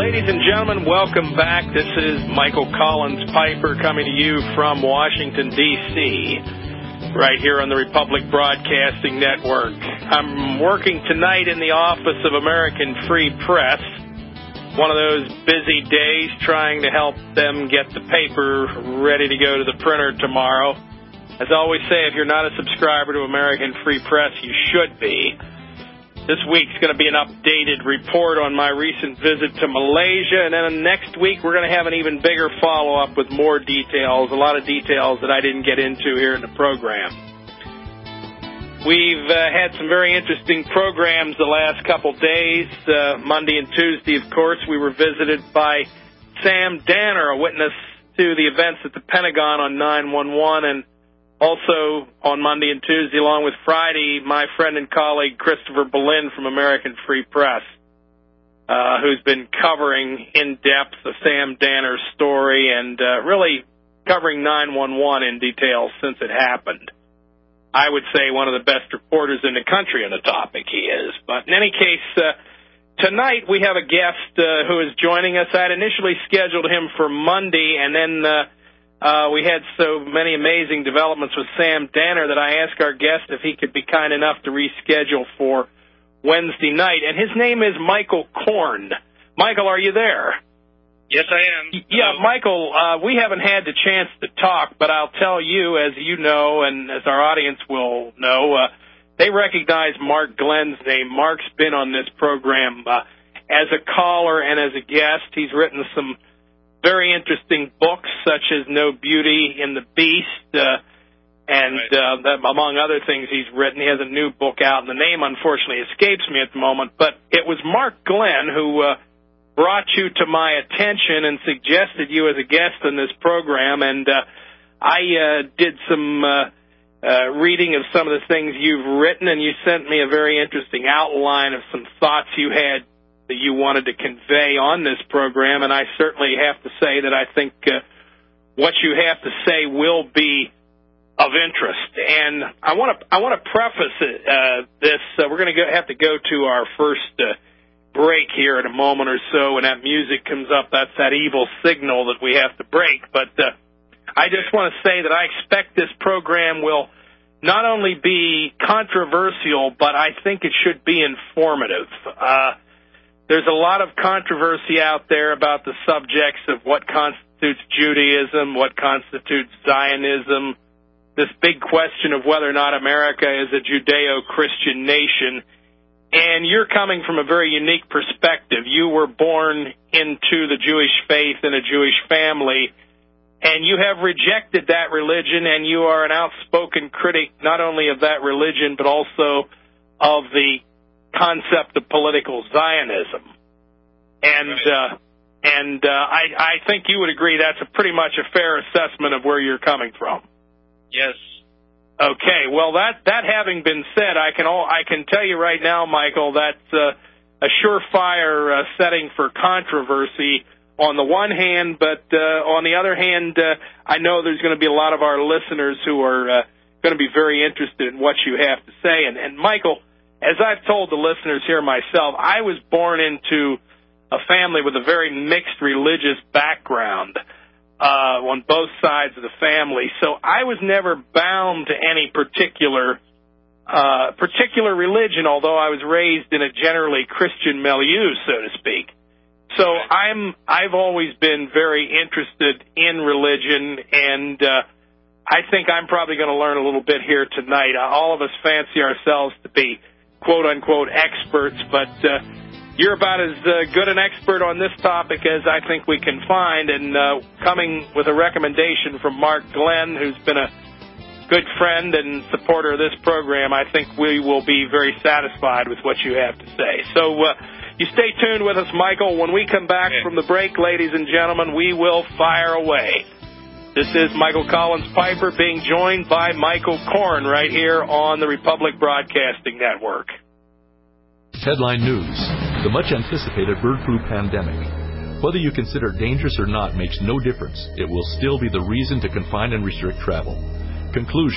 Ladies and gentlemen, welcome back. This is Michael Collins Piper coming to you from Washington, D.C., right here on the Republic Broadcasting Network. I'm working tonight in the office of American Free Press, one of those busy days trying to help them get the paper ready to go to the printer tomorrow. As I always say, if you're not a subscriber to American Free Press, you should be. This week's going to be an updated report on my recent visit to Malaysia, and then next week we're going to have an even bigger follow-up with more details, a lot of details that I didn't get into here in the program. We've had some very interesting programs the last couple days. Monday and Tuesday, of course, we were visited by Sam Danner, a witness to the events at the Pentagon on 9/11, and also on Monday and Tuesday, along with Friday, my friend and colleague Christopher Berlin from American Free Press, who's been covering in depth the Sam Danner story and really covering 9/11 in detail since it happened. I would say one of the best reporters in the country on the topic he is. But in any case, tonight we have a guest who is joining us. I had initially scheduled him for Monday, and then we had so many amazing developments with Sam Danner that I asked our guest if he could be kind enough to reschedule for Wednesday night. And his name is Michael Korn. Michael, are you there? Yes, I am. Yeah, Michael, we haven't had the chance to talk, but I'll tell you, as you know, and as our audience will know, they recognize Mark Glenn's name. Mark's been on this program as a caller and as a guest. He's written some very interesting books, such as No Beauty in the Beast, and among other things he's written. He has a new book out, and the name, unfortunately, escapes me at the moment. But it was Mark Glenn who brought you to my attention and suggested you as a guest in this program, and I did some reading of some of the things you've written, and you sent me a very interesting outline of some thoughts you had that you wanted to convey on this program, and I certainly have to say that I think what you have to say will be of interest. And I want to preface this. We're going to have to go to our first break here in a moment or so. When that music comes up, that's that evil signal that we have to break. But I just want to say that I expect this program will not only be controversial, but I think it should be informative. There's a lot of controversy out there about the subjects of what constitutes Judaism, what constitutes Zionism, this big question of whether or not America is a Judeo-Christian nation. And you're coming from a very unique perspective. You were born into the Jewish faith in a Jewish family, and you have rejected that religion, and you are an outspoken critic not only of that religion, but also of the concept of political Zionism. And I think you would agree that's pretty much a fair assessment of where you're coming from. Yes. Okay. Well, that having been said, I can tell you right now, Michael, that's a surefire setting for controversy on the one hand, but on the other hand, I know there's going to be a lot of our listeners who are going to be very interested in what you have to say. And Michael, as I've told the listeners here myself, I was born into a family with a very mixed religious background on both sides of the family. So I was never bound to any particular religion, although I was raised in a generally Christian milieu, so to speak. So I've always been very interested in religion, and I think I'm probably going to learn a little bit here tonight. All of us fancy ourselves to be quote-unquote experts, but you're about as good an expert on this topic as I think we can find, and coming with a recommendation from Mark Glenn, who's been a good friend and supporter of this program, I think we will be very satisfied with what you have to say. So you stay tuned with us, Michael. When we come back from the break, ladies and gentlemen, we will fire away. This is Michael Collins Piper being joined by Michael Korn right here on the Republic Broadcasting Network. Headline News. The much-anticipated bird flu pandemic. Whether you consider it dangerous or not makes no difference. It will still be the reason to confine and restrict travel. Conclusion.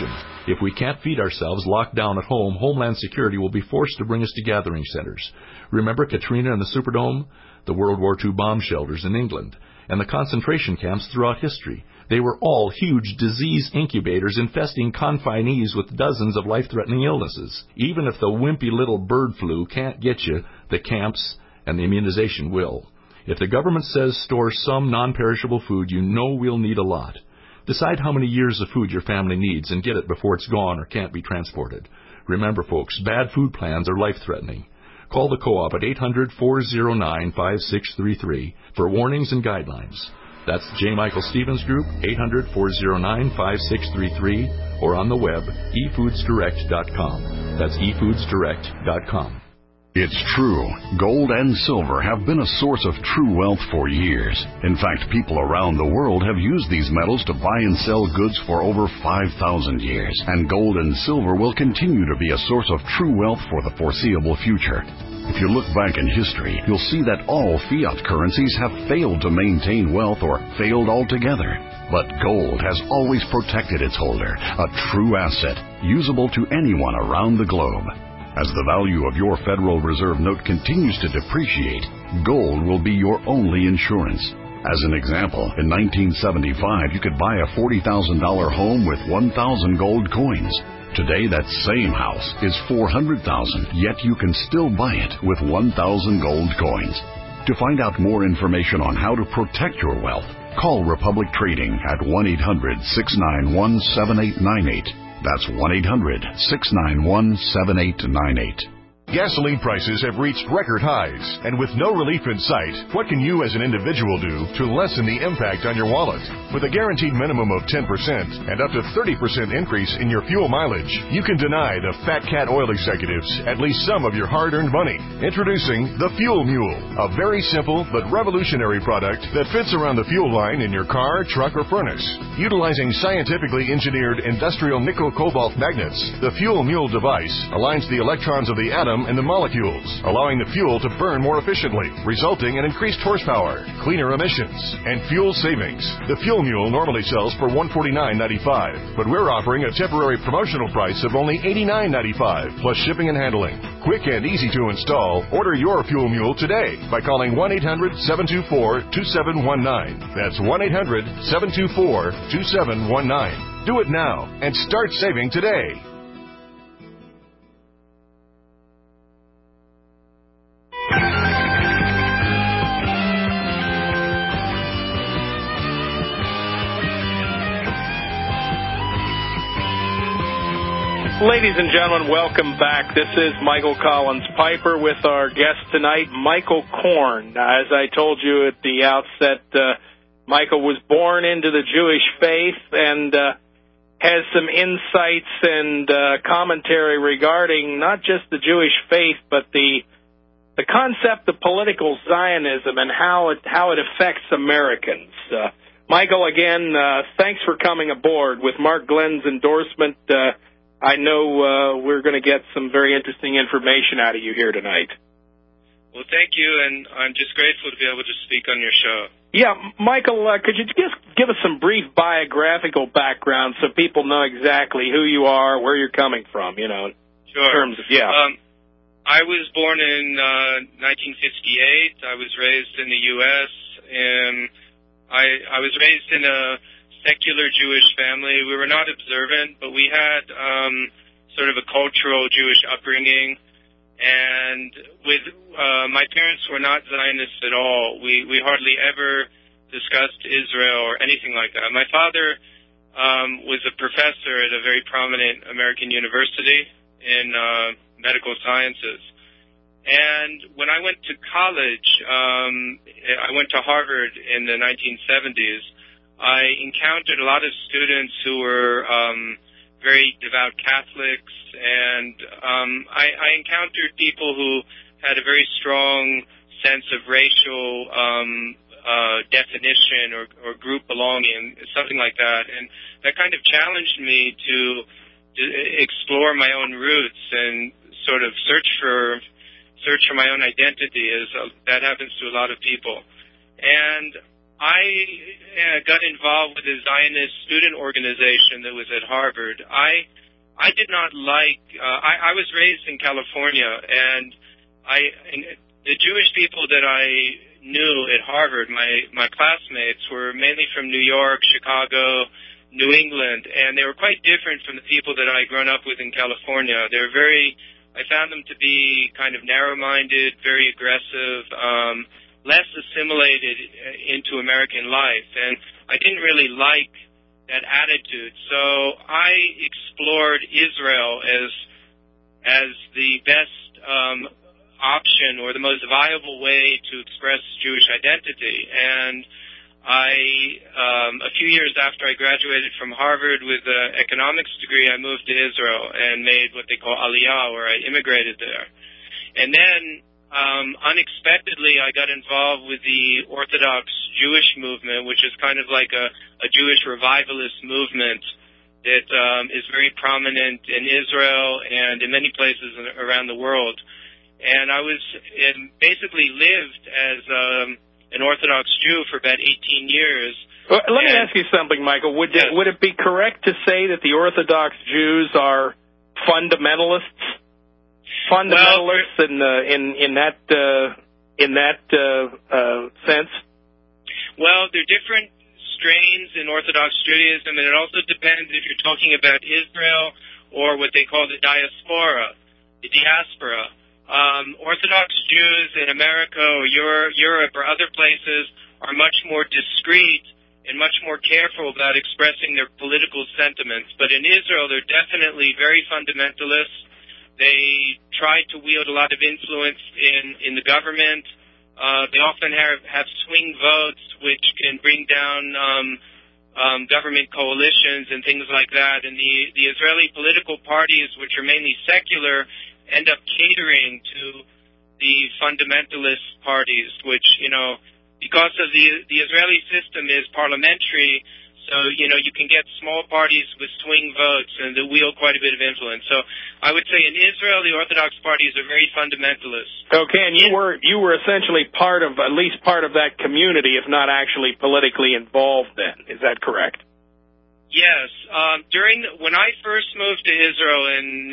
If we can't feed ourselves locked down at home, Homeland Security will be forced to bring us to gathering centers. Remember Katrina and the Superdome? The World War II bomb shelters in England, and the concentration camps throughout history. They were all huge disease incubators infesting confinees with dozens of life-threatening illnesses. Even if the wimpy little bird flu can't get you, the camps and the immunization will. If the government says store some non-perishable food, you know we'll need a lot. Decide how many years of food your family needs and get it before it's gone or can't be transported. Remember, folks, bad food plans are life-threatening. Call the Co-op at 800-409-5633 for warnings and guidelines. That's J. Michael Stevens Group, 800-409-5633, or on the web, efoodsdirect.com. That's efoodsdirect.com. It's true. Gold and silver have been a source of true wealth for years. In fact, people around the world have used these metals to buy and sell goods for over 5,000 years. And gold and silver will continue to be a source of true wealth for the foreseeable future. If you look back in history, you'll see that all fiat currencies have failed to maintain wealth or failed altogether. But gold has always protected its holder, a true asset, usable to anyone around the globe. As the value of your Federal Reserve note continues to depreciate, gold will be your only insurance. As an example, in 1975, you could buy a $40,000 home with 1,000 gold coins. Today, that same house is $400,000, yet you can still buy it with 1,000 gold coins. To find out more information on how to protect your wealth, call Republic Trading at 1-800-691-7898. That's 1-800-691-7898. Gasoline prices have reached record highs, and with no relief in sight, what can you as an individual do to lessen the impact on your wallet? With a guaranteed minimum of 10% and up to 30% increase in your fuel mileage, you can deny the Fat Cat oil executives at least some of your hard-earned money. Introducing the Fuel Mule, a very simple but revolutionary product that fits around the fuel line in your car, truck, or furnace. Utilizing scientifically engineered industrial nickel-cobalt magnets, the Fuel Mule device aligns the electrons of the atom and the molecules, allowing the fuel to burn more efficiently, resulting in increased horsepower, cleaner emissions, and fuel savings. The Fuel Mule normally sells for $149.95, but we're offering a temporary promotional price of only $89.95, plus shipping and handling. Quick and easy to install. Order your Fuel Mule today by calling 1-800-724-2719. That's 1-800-724-2719. Do it now and start saving today. Ladies and gentlemen, welcome back. This is Michael Collins Piper with our guest tonight, Michael Korn. As I told you at the outset, Michael was born into the Jewish faith and has some insights and commentary regarding not just the Jewish faith, but the concept of political Zionism and how it affects Americans. Michael, again, thanks for coming aboard. With Mark Glenn's endorsement, I know we're going to get some very interesting information out of you here tonight. Well, thank you, and I'm just grateful to be able to speak on your show. Yeah, Michael, could you just give us some brief biographical background so people know exactly who you are, where you're coming from, you know, Sure. in terms of, I was born in 1958. I was raised in the U.S., and I was raised in a secular Jewish family. We were not observant, but we had sort of a cultural Jewish upbringing. And with my parents were not Zionists at all. We hardly ever discussed Israel or anything like that. My father was a professor at a very prominent American university in medical sciences. And when I went to college, I went to Harvard in the 1970s. I encountered a lot of students who were very devout Catholics, and I encountered people who had a very strong sense of racial definition or group belonging, something like that. And that kind of challenged me to explore my own roots and sort of search for my own identity, as that happens to a lot of people. And I got involved with a Zionist student organization that was at Harvard. I I did not like. I was raised in California, and the Jewish people that I knew at Harvard, my classmates, were mainly from New York, Chicago, New England, and they were quite different from the people that I had grown up with in California. I found them to be kind of narrow-minded, very aggressive, less assimilated into American life, and I didn't really like that attitude. So I explored Israel as the best option or the most viable way to express Jewish identity. And a few years after I graduated from Harvard with an economics degree, I moved to Israel and made what they call Aliyah, where I immigrated there. And then unexpectedly, I got involved with the Orthodox Jewish movement, which is kind of like a Jewish revivalist movement that is very prominent in Israel and in many places around the world. And I basically lived as an Orthodox Jew for about 18 years. Well, let me ask you something, Michael. Would it be correct to say that the Orthodox Jews are fundamentalists? Fundamentalists in that sense? Well, there are different strains in Orthodox Judaism, and it also depends if you're talking about Israel or what they call the diaspora. Orthodox Jews in America or Europe or other places are much more discreet and much more careful about expressing their political sentiments. But in Israel, they're definitely very fundamentalists. They try to wield a lot of influence in the government. They often have swing votes, which can bring down government coalitions and things like that. And the Israeli political parties, which are mainly secular, end up catering to the fundamentalist parties, which, because of the Israeli system is parliamentary, so, you can get small parties with swing votes and they wield quite a bit of influence. So I would say in Israel, the Orthodox parties are very fundamentalist. Okay, and you were essentially at least part of that community, if not actually politically involved then. Is that correct? Yes. When I first moved to Israel in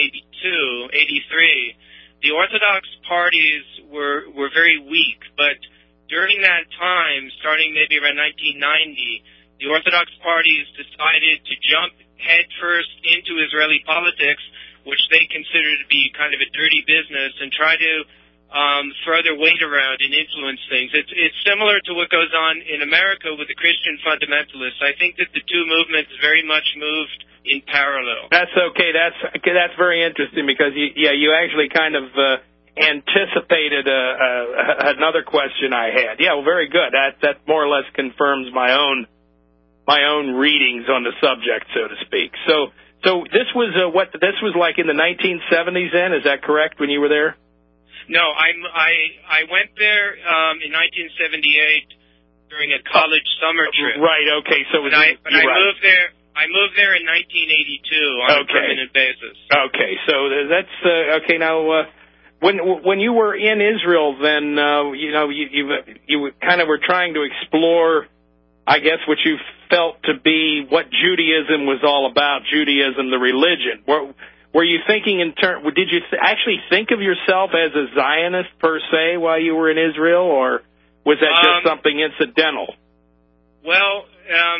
1983, the Orthodox parties were very weak, but during that time, starting maybe around 1990, the Orthodox parties decided to jump headfirst into Israeli politics, which they consider to be kind of a dirty business, and try to throw their weight around and influence things. It's similar to what goes on in America with the Christian fundamentalists. I think that the two movements very much moved in parallel. That's okay. That's very interesting because you actually kind of anticipated another question I had. Yeah, well, very good. That more or less confirms my own readings on the subject, so to speak. So this was this was like in the 1970s. Then is that correct? When you were there? No, I went there in 1978 during a college summer trip. Right. Okay. So I moved there. I moved there in 1982 on a permanent basis. Okay. So that's okay. Now, when you were in Israel, then you kind of were trying to explore, I guess, what you felt to be what Judaism was all about, Judaism, the religion. Were you thinking did you actually think of yourself as a Zionist per se while you were in Israel, or was that just something incidental? Well,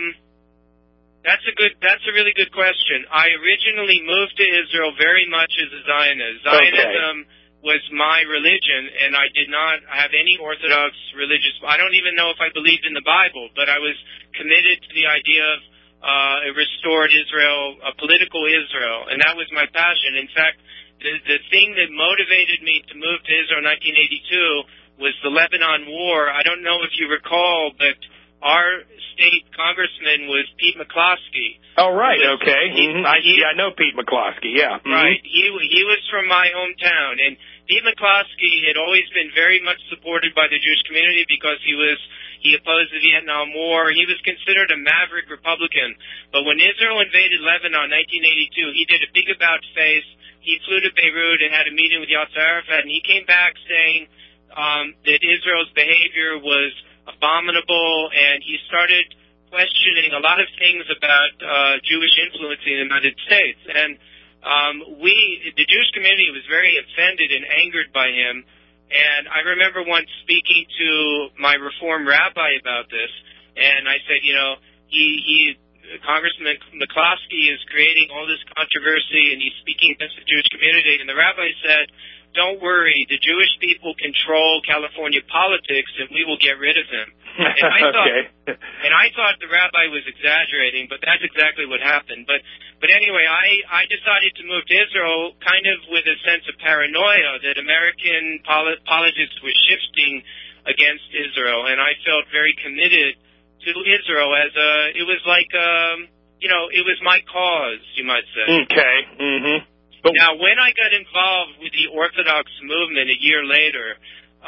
that's a really good question. I originally moved to Israel very much as a Zionist. Zionism was my religion, and I did not have any Orthodox I don't even know if I believed in the Bible, but I was committed to the idea of a restored Israel, a political Israel, and that was my passion. In fact, the thing that motivated me to move to Israel in 1982 was the Lebanon War. I don't know if you recall, but our state congressman was Pete McCloskey. Oh, right, okay. I know Pete McCloskey, yeah. Mm-hmm. Right. He was from my hometown, and Pete McCloskey had always been very much supported by the Jewish community because he opposed the Vietnam War. He was considered a maverick Republican. But when Israel invaded Lebanon in 1982, he did a big about-face. He flew to Beirut and had a meeting with Yasser Arafat, and he came back saying that Israel's behavior was abominable, and he started questioning a lot of things about Jewish influence in the United States. And the Jewish community was very offended and angered by him. And I remember once speaking to my Reform rabbi about this, and I said, Congressman McCloskey is creating all this controversy, and he's speaking against the Jewish community. And the rabbi said, don't worry, the Jewish people control California politics, and we will get rid of him. And I thought the rabbi was exaggerating, but that's exactly what happened. But anyway, I decided to move to Israel kind of with a sense of paranoia that American politics was shifting against Israel, and I felt very committed to Israel it was like, it was my cause, you might say. Okay. Mm-hmm. Now, when I got involved with the Orthodox movement a year later,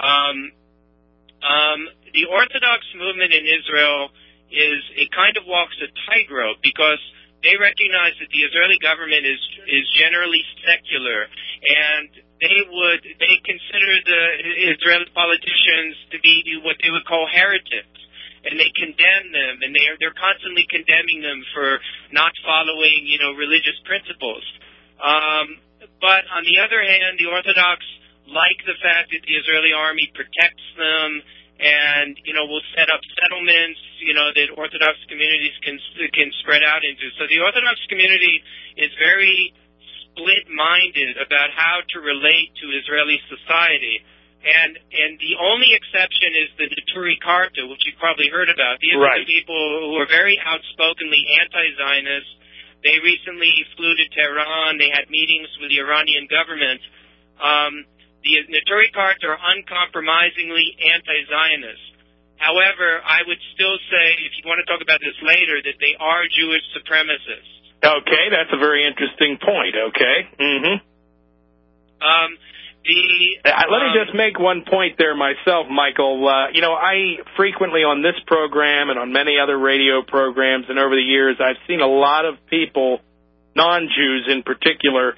the Orthodox movement in Israel it kind of walks a tightrope because they recognize that the Israeli government is generally secular, and they consider the Israeli politicians to be what they would call heretics. And they condemn them, and they're constantly condemning them for not following, religious principles. But on the other hand, the Orthodox like the fact that the Israeli army protects them, and will set up settlements, that Orthodox communities can spread out into. So the Orthodox community is very split-minded about how to relate to Israeli society. And the only exception is the Neturei Karta, which you've probably heard about. These are the people who are very outspokenly anti-Zionist. They recently flew to Tehran. They had meetings with the Iranian government. The Neturei Karta are uncompromisingly anti-Zionist. However, I would still say, if you want to talk about this later, that they are Jewish supremacists. Okay, that's a very interesting point. Okay. Mm-hmm. Let me just make one point there myself, Michael. I frequently on this program and on many other radio programs and over the years, I've seen a lot of people, non-Jews in particular,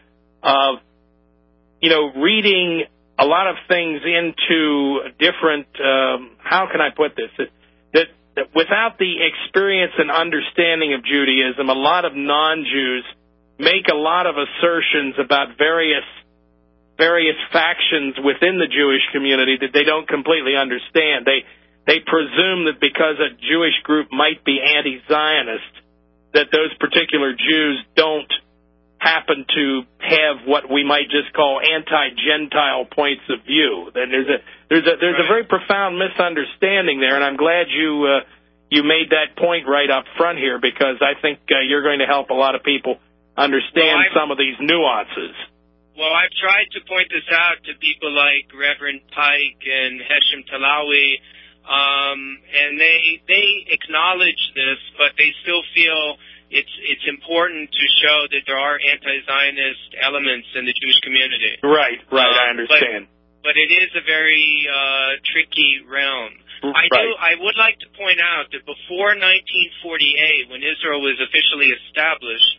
reading a lot of things into different, how can I put this, that without the experience and understanding of Judaism, a lot of non-Jews make a lot of assertions about various factions within the Jewish community that they don't completely understand. They presume that because a Jewish group might be anti-Zionist, that those particular Jews don't happen to have what we might just call anti-Gentile points of view. And there's a very profound misunderstanding there, and I'm glad you made that point right up front here, because I think you're going to help a lot of people understand some of these nuances. Well, I've tried to point this out to people like Reverend Pike and Heshem Talawi, and they acknowledge this, but they still feel it's important to show that there are anti-Zionist elements in the Jewish community. Right, I understand. But it is a very tricky realm. I would like to point out that before 1948, when Israel was officially established,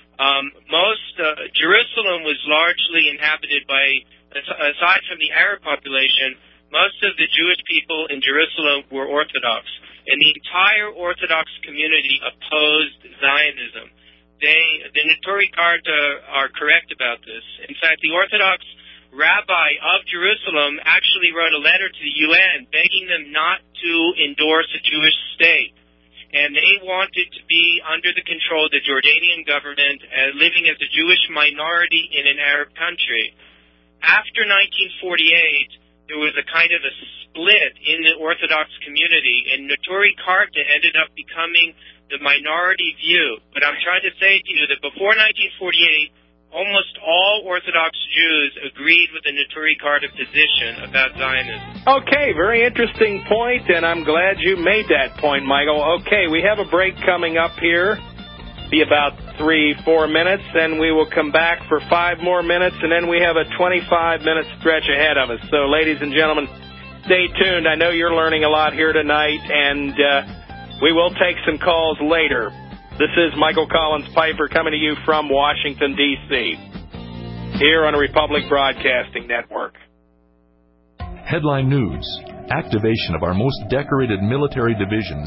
Jerusalem was largely inhabited by, aside from the Arab population, most of the Jewish people in Jerusalem were Orthodox, and the entire Orthodox community opposed Zionism. The Neturei Karta are correct about this. In fact, the Orthodox rabbi of Jerusalem actually wrote a letter to the UN begging them not to endorse a Jewish state. And they wanted to be under the control of the Jordanian government, living as a Jewish minority in an Arab country. After 1948, there was a kind of a split in the Orthodox community, and Neturei Karta ended up becoming the minority view. But I'm trying to say to you that before 1948, almost all Orthodox Jews agreed with the Neturei Karta position about Zionism. Okay, very interesting point, and I'm glad you made that point, Michael. Okay, we have a break coming up here. Be about 3-4 minutes, and we will come back for 5 more minutes, and then we have a 25-minute stretch ahead of us. So, ladies and gentlemen, stay tuned. I know you're learning a lot here tonight, and we will take some calls later. This is Michael Collins Piper coming to you from Washington, D.C., here on the Republic Broadcasting Network. Headline News. Activation of our most decorated military divisions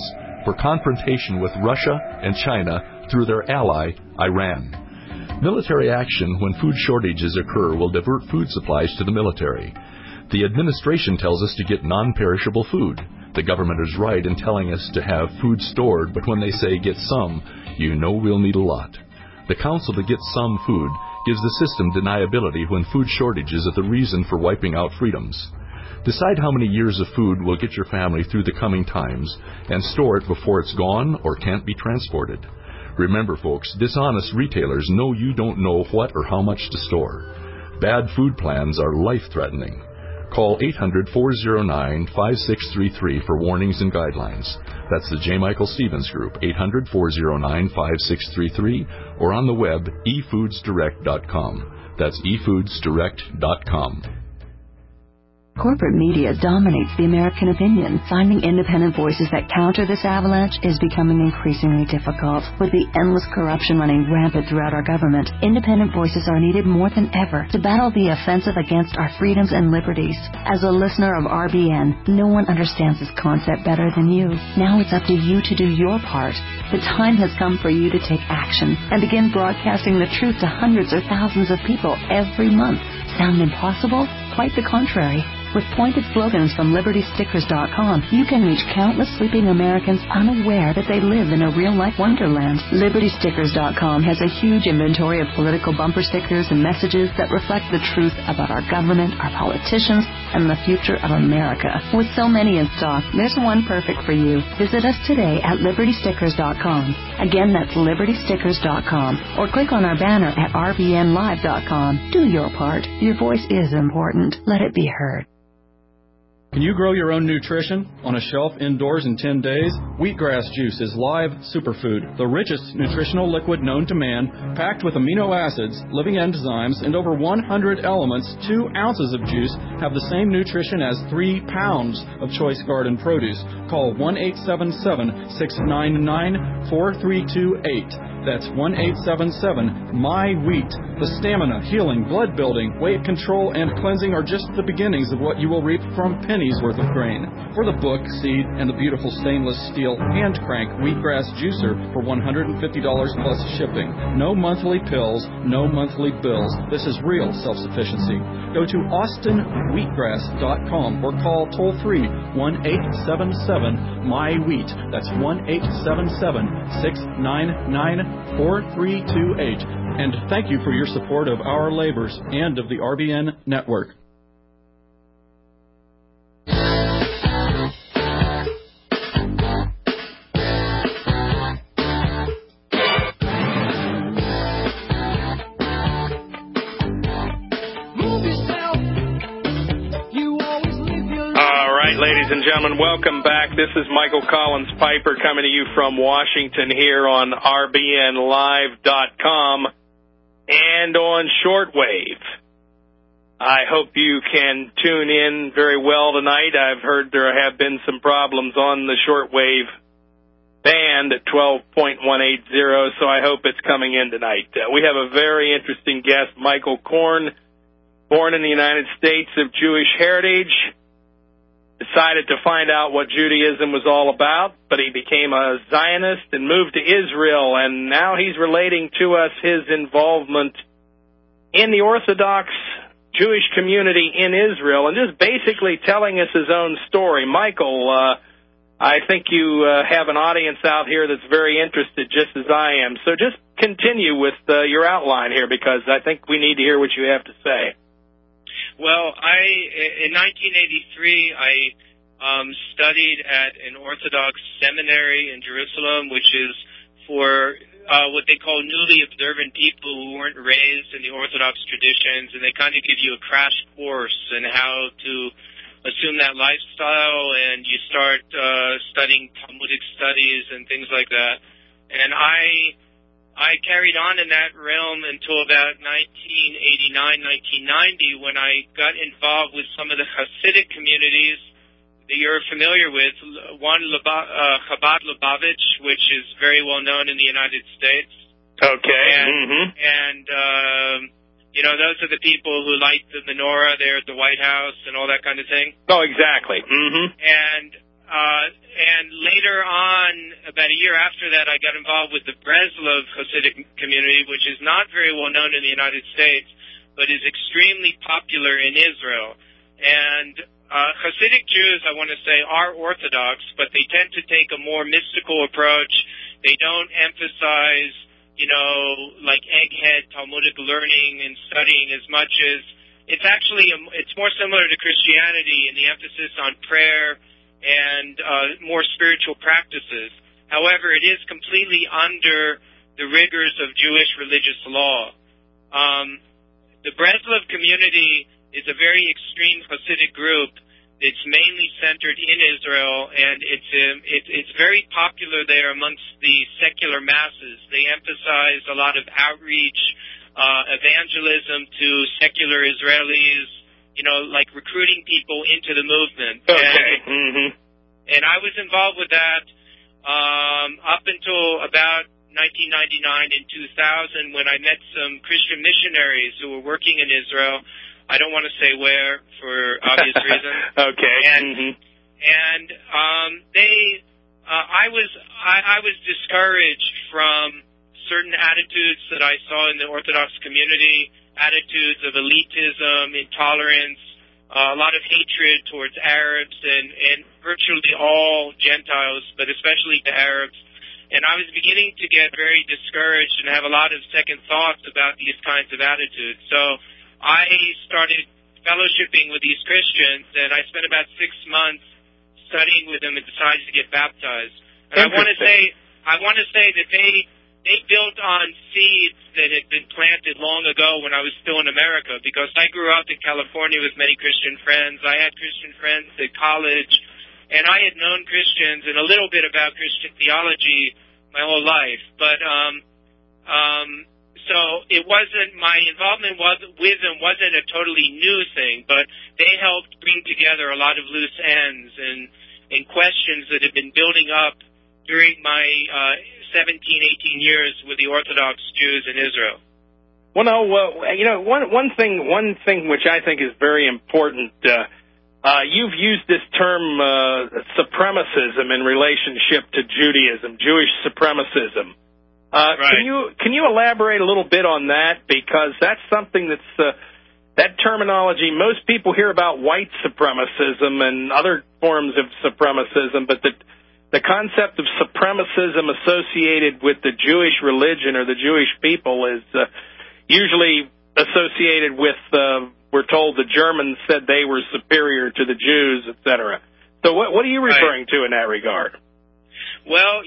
for confrontation with Russia and China through their ally, Iran. Military action when food shortages occur will divert food supplies to the military. The administration tells us to get non-perishable food. The government is right in telling us to have food stored, but when they say get some, you know we'll need a lot. The counsel to get some food gives the system deniability when food shortages are the reason for wiping out freedoms. Decide how many years of food will get your family through the coming times and store it before it's gone or can't be transported. Remember, folks, dishonest retailers know you don't know what or how much to store. Bad food plans are life-threatening. Call 800-409-5633 for warnings and guidelines. That's the J. Michael Stevens Group, 800-409-5633, or on the web, efoodsdirect.com. That's efoodsdirect.com. Corporate media dominates the American opinion. Finding independent voices that counter this avalanche is becoming increasingly difficult. With the endless corruption running rampant throughout our government, independent voices are needed more than ever to battle the offensive against our freedoms and liberties. As a listener of RBN, no one understands this concept better than you. Now it's up to you to do your part. The time has come for you to take action and begin broadcasting the truth to hundreds or thousands of people every month. Sound impossible? Quite the contrary. With pointed slogans from LibertyStickers.com, you can reach countless sleeping Americans unaware that they live in a real-life wonderland. LibertyStickers.com has a huge inventory of political bumper stickers and messages that reflect the truth about our government, our politicians, and the future of America. With so many in stock, there's one perfect for you. Visit us today at LibertyStickers.com. Again, that's LibertyStickers.com. Or click on our banner at RBNLive.com. Do your part. Your voice is important. Let it be heard. Can you grow your own nutrition on a shelf indoors in 10 days? Wheatgrass juice is live superfood, the richest nutritional liquid known to man, packed with amino acids, living enzymes, and over 100 elements. 2 ounces of juice have the same nutrition as 3 pounds of choice garden produce. Call 1-877-699-4328. That's 1-877-MY-WHEAT. The stamina, healing, blood building, weight control, and cleansing are just the beginnings of what you will reap from pennies worth of grain. For the book, seed, and the beautiful stainless steel hand crank wheatgrass juicer for $150 plus shipping. No monthly pills, no monthly bills. This is real self-sufficiency. Go to austinwheatgrass.com or call toll-free 1-877-MY-WHEAT. That's 1-877-699-4328. And thank you for your support of our labors and of the RBN network. Ladies and gentlemen, welcome back. This is Michael Collins Piper coming to you from Washington here on RBNLive.com and on shortwave. I hope you can tune in very well tonight. I've heard there have been some problems on the shortwave band at 12.180, so I hope it's coming in tonight. We have a very interesting guest, Michael Korn, born in the United States of Jewish heritage. Decided to find out what Judaism was all about, but he became a Zionist and moved to Israel, and now he's relating to us his involvement in the Orthodox Jewish community in Israel, and just basically telling us his own story. Michael, I think you have an audience out here that's very interested, just as I am. So just continue with your outline here, because I think we need to hear what you have to say. Well, in 1983, I studied at an Orthodox seminary in Jerusalem, which is for what they call newly observant people who weren't raised in the Orthodox traditions, and they kind of give you a crash course in how to assume that lifestyle, and you start studying Talmudic studies and things like that. And I carried on in that realm until about 1989, 1990, when I got involved with some of the Hasidic communities that you're familiar with. One, Chabad Lubavitch, which is very well known in the United States. Okay. And those are the people who light the menorah there at the White House and all that kind of thing. Oh, exactly. And And later on, about a year after that, I got involved with the Breslov Hasidic community, which is not very well known in the United States, but is extremely popular in Israel. And Hasidic Jews, I want to say, are Orthodox, but they tend to take a more mystical approach. They don't emphasize, like egghead Talmudic learning and studying as much as it's actually, it's more similar to Christianity in the emphasis on prayer and more spiritual practices. However, it is completely under the rigors of Jewish religious law. The Breslov community is a very extreme Hasidic group. It's mainly centered in Israel, and it's very popular there amongst the secular masses. They emphasize a lot of outreach, evangelism to secular Israelis, like recruiting people into the movement. Okay. And I was involved with that up until about 1999 and 2000 when I met some Christian missionaries who were working in Israel. I don't want to say where for obvious reasons. Okay. And I was discouraged from certain attitudes that I saw in the Orthodox community, attitudes of elitism, intolerance, a lot of hatred towards Arabs and virtually all Gentiles, but especially the Arabs. And I was beginning to get very discouraged and have a lot of second thoughts about these kinds of attitudes. So I started fellowshipping with these Christians, and I spent about 6 months studying with them and decided to get baptized. And I want to say that they built on seeds that had been planted long ago when I was still in America, because I grew up in California with many Christian friends. I had Christian friends at college, and I had known Christians and a little bit about Christian theology my whole life. But so it wasn't, my involvement with them wasn't a totally new thing, but they helped bring together a lot of loose ends and questions that had been building up during my 17, 18 years with the Orthodox Jews in Israel. Well, no, one thing which I think is very important. You've used this term supremacism in relationship to Judaism, Jewish supremacism. Right. Can you elaborate a little bit on that? Because that's something that's that terminology. Most people hear about white supremacism and other forms of supremacism, but the concept of supremacism associated with the Jewish religion or the Jewish people is usually associated with, we're told the Germans said they were superior to the Jews, etc. So what are you referring to in that regard? Well,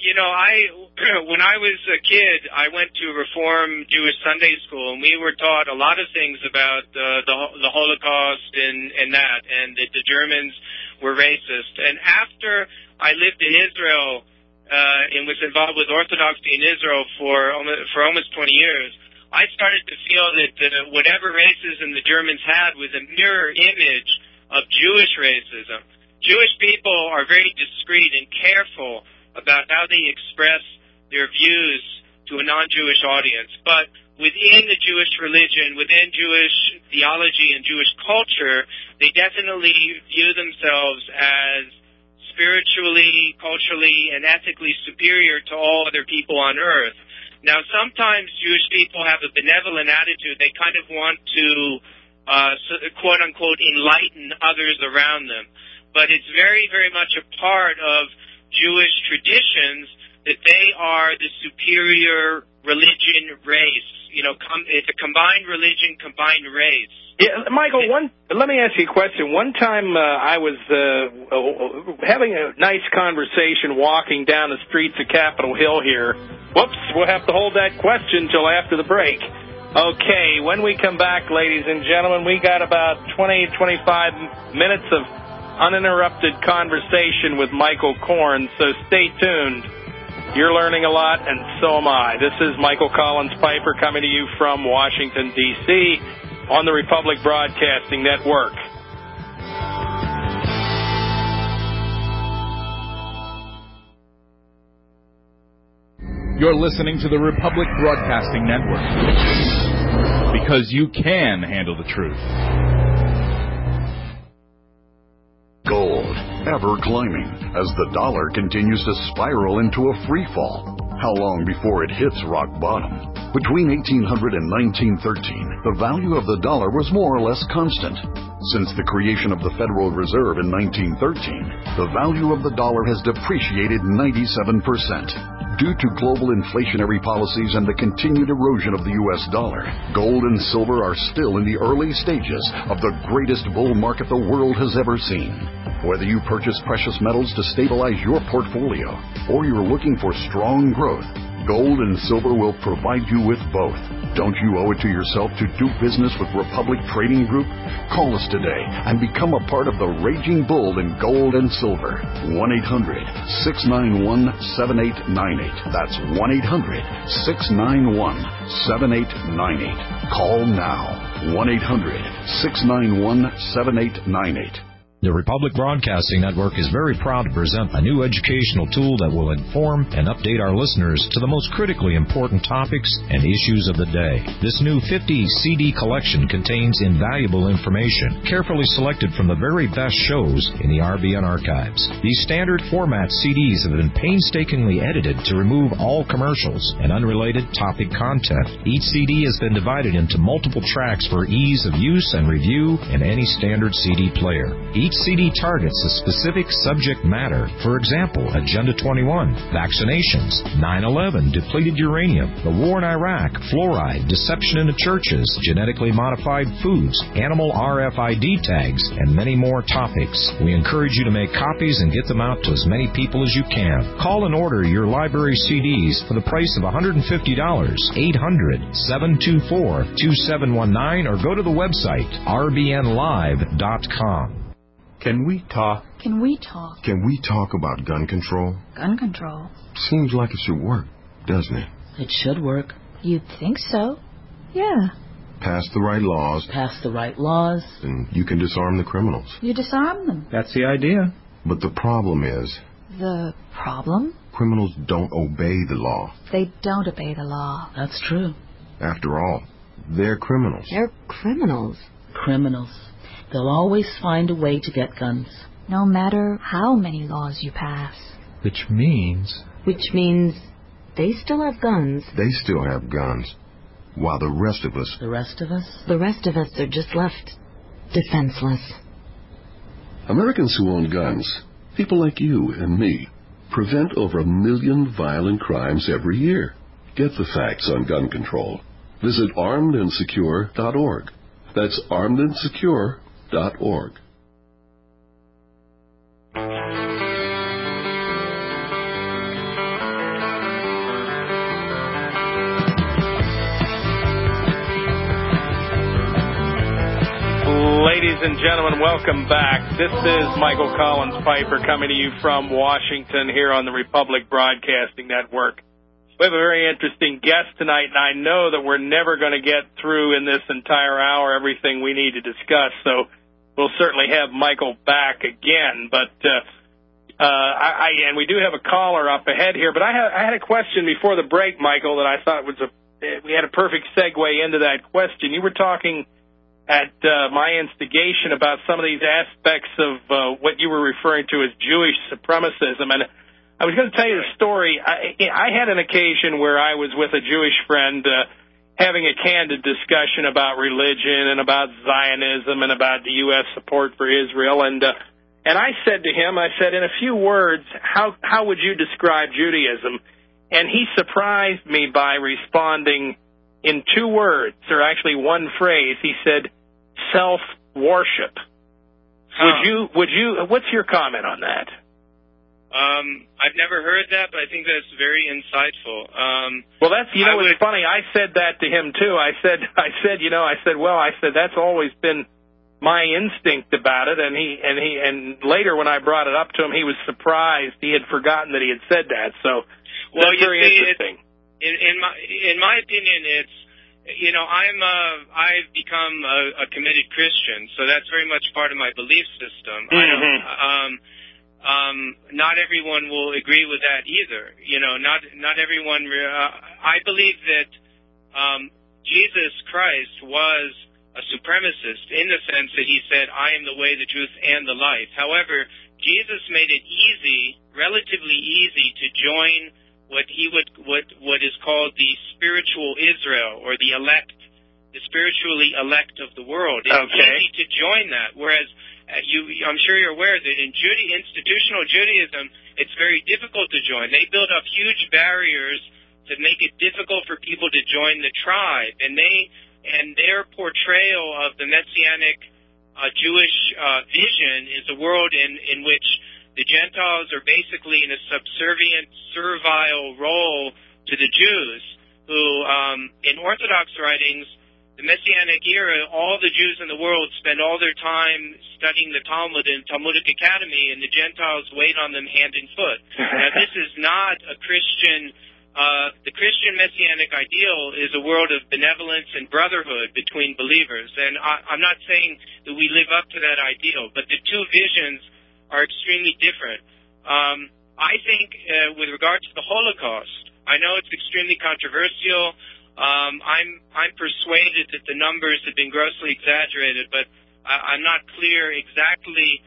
when I was a kid, I went to Reform Jewish Sunday School, and we were taught a lot of things about the Holocaust and that, and that the Germans were racist. And after I lived in Israel and was involved with Orthodoxy in Israel for almost 20 years, I started to feel that whatever racism the Germans had was a mirror image of Jewish racism. Jewish people are very discreet and careful about how they express their views to a non-Jewish audience. But within the Jewish religion, within Jewish theology and Jewish culture, they definitely view themselves as spiritually, culturally, and ethically superior to all other people on earth. Now, sometimes Jewish people have a benevolent attitude. They kind of want to, quote-unquote, enlighten others around them. But it's very, very much a part of Jewish traditions that they are the superior religion race. It's a combined religion, combined race. Yeah, Michael, let me ask you a question. One time I was having a nice conversation walking down the streets of Capitol Hill here. Whoops, we'll have to hold that question till after the break. Okay, when we come back, ladies and gentlemen, we got about 20, 25 minutes of uninterrupted conversation with Michael Korn, so stay tuned. You're learning a lot, and so am I. This is Michael Collins Piper coming to you from Washington, D.C., on the Republic Broadcasting Network. You're listening to the Republic Broadcasting Network, because you can handle the truth. Gold, ever climbing as the dollar continues to spiral into a free fall. How long before it hits rock bottom? Between 1800 and 1913, the value of the dollar was more or less constant. Since the creation of the Federal Reserve in 1913, the value of the dollar has depreciated 97%. Due to global inflationary policies and the continued erosion of the U.S. dollar, gold and silver are still in the early stages of the greatest bull market the world has ever seen. Whether you purchase precious metals to stabilize your portfolio or you're looking for strong growth, gold and silver will provide you with both. Don't you owe it to yourself to do business with Republic Trading Group? Call us today and become a part of the raging bull in gold and silver. 1-800-691-7898. That's 1-800-691-7898. Call now. 1-800-691-7898. The Republic Broadcasting Network is very proud to present a new educational tool that will inform and update our listeners to the most critically important topics and issues of the day. This new 50 CD collection contains invaluable information, carefully selected from the very best shows in the RBN archives. These standard format CDs have been painstakingly edited to remove all commercials and unrelated topic content. Each CD has been divided into multiple tracks for ease of use and review in any standard CD player. Each CD targets a specific subject matter. For example, Agenda 21, vaccinations, 9/11, depleted uranium, the war in Iraq, fluoride, deception in the churches, genetically modified foods, animal RFID tags, and many more topics. We encourage you to make copies and get them out to as many people as you can. Call and order your library CDs for the price of $150, 800-724-2719, or go to the website, rbnlive.com. Can we talk? Can we talk? Can we talk about gun control? Gun control? Seems like it should work, doesn't it? It should work. You'd think so. Yeah. Pass the right laws. Pass the right laws. And you can disarm the criminals. You disarm them. That's the idea. But the problem is... The problem? Criminals don't obey the law. They don't obey the law. That's true. After all, they're criminals. They're criminals. Criminals. They'll always find a way to get guns. No matter how many laws you pass. Which means they still have guns. They still have guns. While the rest of us... The rest of us? The rest of us are just left defenseless. Americans who own guns, people like you and me, prevent over 1 million violent crimes every year. Get the facts on gun control. Visit armedandsecure.org. That's armedandsecure.org. Ladies and gentlemen, welcome back. This is Michael Collins Piper coming to you from Washington here on the Republic Broadcasting Network. We have a very interesting guest tonight, and I know that we're never going to get through in this entire hour everything we need to discuss, so we'll certainly have Michael back again. But and we do have a caller up ahead here, but I had a question before the break, Michael, that I thought we had a perfect segue into that question. You were talking at my instigation about some of these aspects of what you were referring to as Jewish supremacism, and I was going to tell you the story. I had an occasion where I was with a Jewish friend having a candid discussion about religion and about Zionism and about the U.S. support for Israel. And I said to him, in a few words, how would you describe Judaism? And he surprised me by responding in 2 words, or actually one phrase. He said, self-worship. Would you? What's your comment on that? I've never heard that, but I think that's very insightful. Well, that's, it's funny. I said that to him too. I said, that's always been my instinct about it. And later when I brought it up to him, he was surprised. He had forgotten that he had said that. So, that's very interesting. In my opinion, it's, I've become a committed Christian, so that's very much part of my belief system. Mm-hmm. Not everyone will agree with that either. Not everyone. I believe that Jesus Christ was a supremacist in the sense that he said, "I am the way, the truth, and the life." However, Jesus made it easy, relatively easy, to join what is called the spiritual Israel, or the elect, the spiritually elect of the world. It's easy to join that, whereas I'm sure you're aware that in institutional Judaism, it's very difficult to join. They build up huge barriers to make it difficult for people to join the tribe, and their portrayal of the Messianic Jewish vision is a world in which the Gentiles are basically in a subservient, servile role to the Jews, who, in Orthodox writings, the Messianic era, all the Jews in the world spend all their time studying the Talmud in Talmudic Academy, and the Gentiles wait on them hand and foot. Now, this is not a Christian. The Christian Messianic ideal is a world of benevolence and brotherhood between believers. And I'm not saying that we live up to that ideal, but the two visions are extremely different. I think with regard to the Holocaust, I know it's extremely controversial. I'm persuaded that the numbers have been grossly exaggerated, but I'm not clear exactly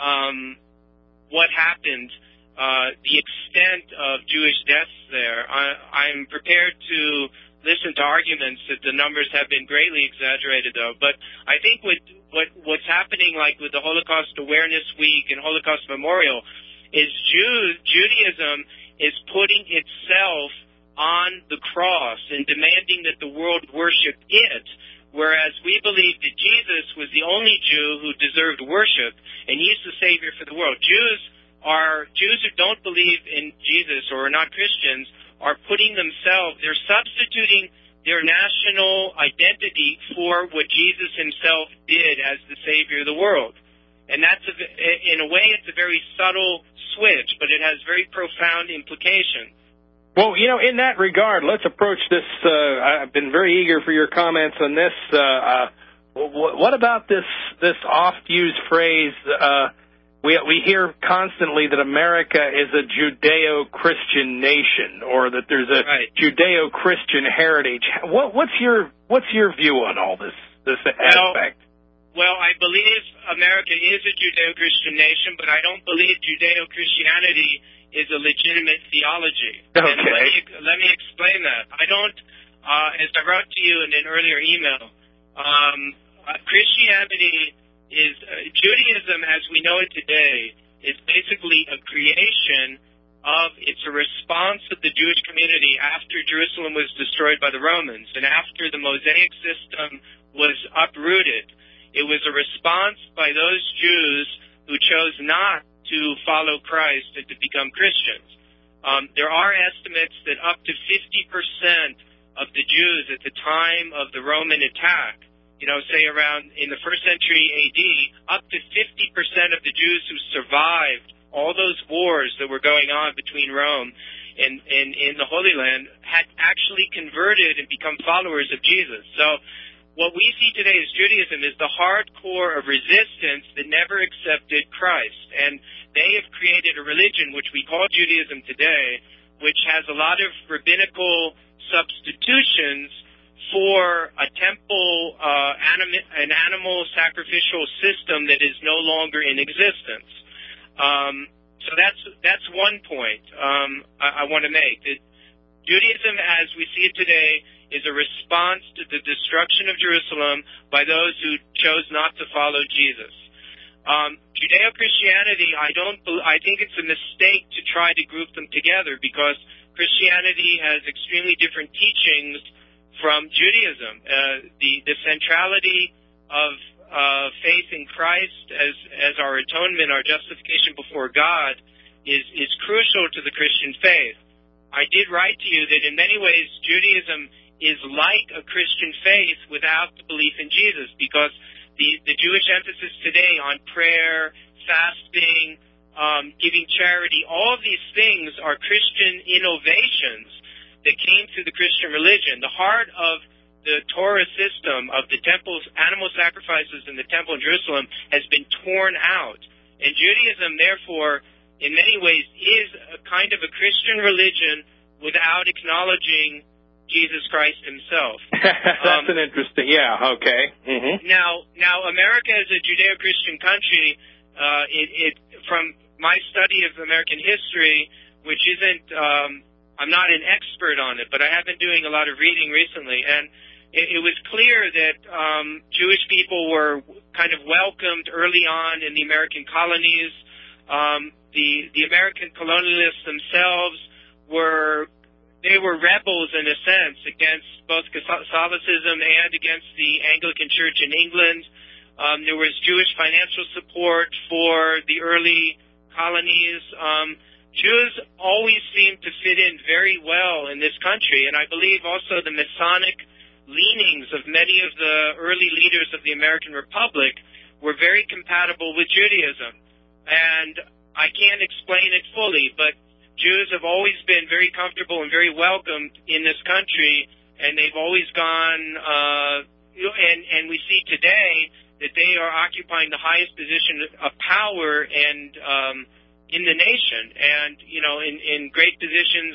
what happened, the extent of Jewish deaths there. I'm prepared to listen to arguments that the numbers have been greatly exaggerated, though. But I think what's happening, like with the Holocaust Awareness Week and Holocaust Memorial, is Judaism is putting itself on the cross and demanding that the world worship it, whereas we believe that Jesus was the only Jew who deserved worship, and he's the Savior for the world. Jews who don't believe in Jesus or are not Christians are putting themselves, they're substituting their national identity for what Jesus himself did as the Savior of the world. And that's, in a way, it's a very subtle switch, but it has very profound implications. Well, in that regard, let's approach this. I've been very eager for your comments on this. What about this oft-used phrase, we hear constantly that America is a Judeo-Christian nation, or that there's a Judeo-Christian heritage. What's your view on all this aspect? Well, I believe America is a Judeo-Christian nation, but I don't believe Judeo-Christianity is a legitimate theology. Okay. And let me explain that. I don't, as I wrote to you in an earlier email, Christianity is, Judaism as we know it today is basically a creation of, it's a response of the Jewish community after Jerusalem was destroyed by the Romans and after the Mosaic system was uprooted. It was a response by those Jews who chose not to follow Christ and to become Christians. There are estimates that up to 50% of the Jews at the time of the Roman attack, say around in the 1st century AD, up to 50% of the Jews who survived all those wars that were going on between Rome and in the Holy Land had actually converted and become followers of Jesus. So what we see today as Judaism is the hardcore of resistance that never accepted Christ. And they have created a religion, which we call Judaism today, which has a lot of rabbinical substitutions for a temple, an animal sacrificial system that is no longer in existence. So that's one point I want to make. That Judaism, as we see it today, is a response to the destruction of Jerusalem by those who chose not to follow Jesus. Judeo-Christianity, I think it's a mistake to try to group them together, because Christianity has extremely different teachings from Judaism. The centrality of faith in Christ as our atonement, our justification before God, is crucial to the Christian faith. I did write to you that in many ways Judaism is like a Christian faith without the belief in Jesus, because the Jewish emphasis today on prayer, fasting, giving charity, all of these things are Christian innovations that came through the Christian religion. The heart of the Torah system of the temple's animal sacrifices in the temple in Jerusalem has been torn out. And Judaism, therefore, in many ways is a kind of a Christian religion without acknowledging Jesus Christ himself. That's an interesting, okay. Mm-hmm. Now, America is a Judeo-Christian country. my study of American history, which isn't, I'm not an expert on it, but I have been doing a lot of reading recently, and it was clear that Jewish people were kind of welcomed early on in the American colonies. The American colonialists themselves were rebels in a sense against both Catholicism and against the Anglican Church in England. There was Jewish financial support for the early colonies. Jews always seemed to fit in very well in this country, and I believe also the Masonic leanings of many of the early leaders of the American Republic were very compatible with Judaism. And I can't explain it fully, but Jews have always been very comfortable and very welcomed in this country, and they've always gone, and we see today that they are occupying the highest position of power and in the nation, and in great positions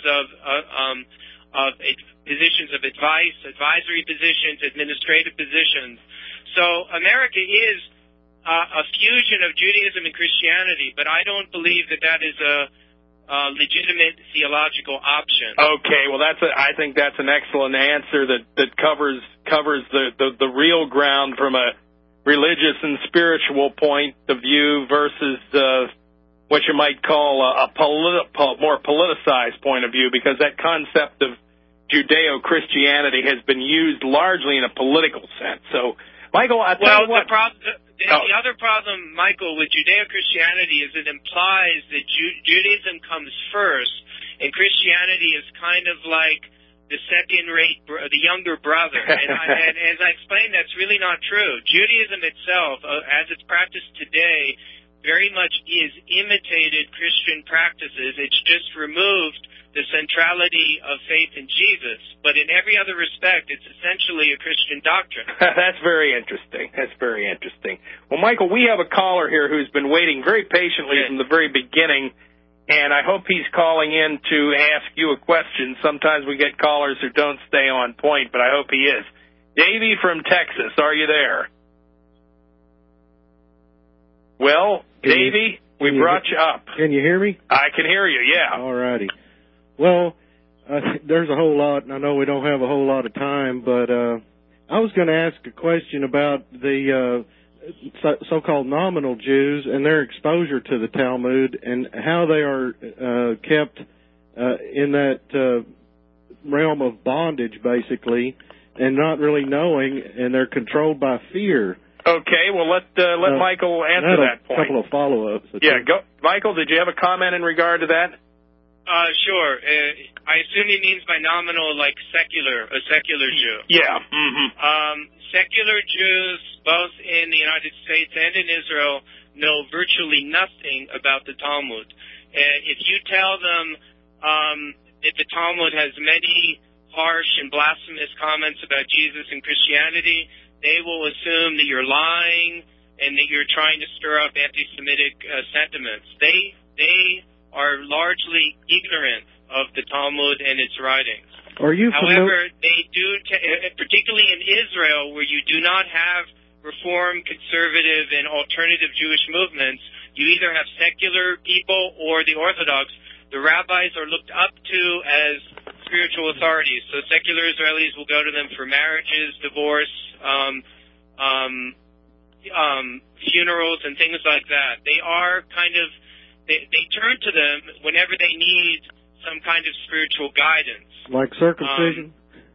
of positions of advice, advisory positions, administrative positions. So America is a fusion of Judaism and Christianity, but I don't believe that is a legitimate theological option. Okay, well I think that's an excellent answer that covers the real ground from a religious and spiritual point of view versus what you might call a more politicized point of view, because that concept of Judeo-Christianity has been used largely in a political sense. So, Michael, I tell you what. The other problem, Michael, with Judeo-Christianity is it implies that Judaism comes first, and Christianity is kind of like the second-rate, the younger brother. And as I explained, that's really not true. Judaism itself, as it's practiced today, very much is imitated Christian practices. It's just removed the centrality of faith in Jesus. But in every other respect, it's essentially a Christian doctrine. That's very interesting. That's very interesting. Well, Michael, we have a caller here who's been waiting very patiently from the very beginning, and I hope he's calling in to ask you a question. Sometimes we get callers who don't stay on point, but I hope he is. Davey from Texas, are you there? Well, Davey, we brought you up. Can you hear me? I can hear you, yeah. All righty. Well, there's a whole lot, and I know we don't have a whole lot of time, but I was going to ask a question about the so-called nominal Jews and their exposure to the Talmud and how they are kept in that realm of bondage, basically, and not really knowing, and they're controlled by fear. Okay, well, let Michael answer that point. A couple of follow-ups. Yeah, go. Michael, did you have a comment in regard to that? Sure. I assume he means by nominal, like a secular Jew. Yeah. Mm-hmm. Secular Jews, both in the United States and in Israel, know virtually nothing about the Talmud. If you tell them that the Talmud has many harsh and blasphemous comments about Jesus and Christianity, they will assume that you're lying and that you're trying to stir up anti-Semitic sentiments. They are largely ignorant of the Talmud and its writings. However, they do, particularly in Israel, where you do not have Reform, conservative, and alternative Jewish movements, you either have secular people or the Orthodox. The rabbis are looked up to as spiritual authorities. So secular Israelis will go to them for marriages, divorce, funerals, and things like that. They are they turn to them whenever they need some kind of spiritual guidance. Like circumcision?